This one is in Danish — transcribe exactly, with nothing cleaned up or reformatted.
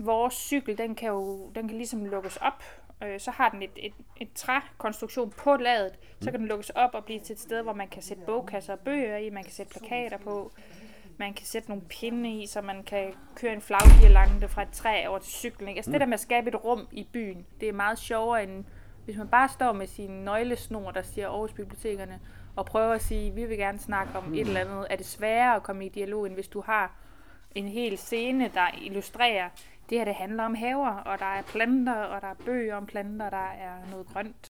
vores cykel, den kan jo den kan ligesom lukkes op. Øh, så har den et, et, et trækonstruktion på ladet. Så kan den lukkes op og blive til et sted, hvor man kan sætte bogkasser og bøger i, man kan sætte plakater på, man kan sætte nogle pinde i, så man kan køre en flagguirlande fra et træ over til cyklen. Ikke? Altså mm. det der med at skabe et rum i byen, det er meget sjovere end hvis man bare står med sin nøglesnor, der siger Aarhus Bibliotekerne, og prøver at sige, vi vil gerne snakke om mm. et eller andet, er det sværere at komme i dialog, end hvis du har en hel scene, der illustrerer, det her det handler om haver, og der er planter, og der er bøger om planter, der er noget grønt,